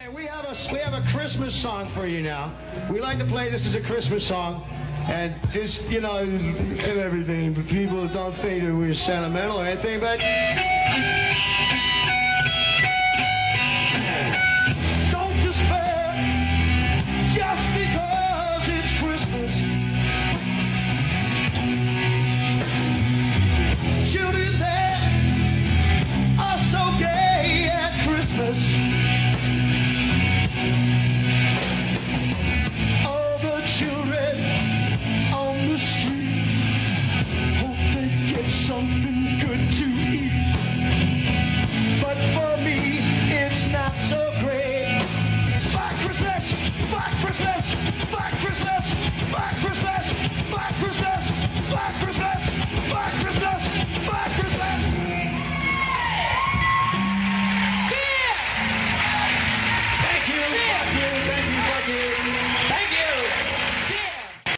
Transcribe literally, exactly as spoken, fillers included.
And we have a we have a Christmas song for you now. We like to play this as a Christmas song, and this, you know, and everything. But people don't think that we're sentimental or anything, but.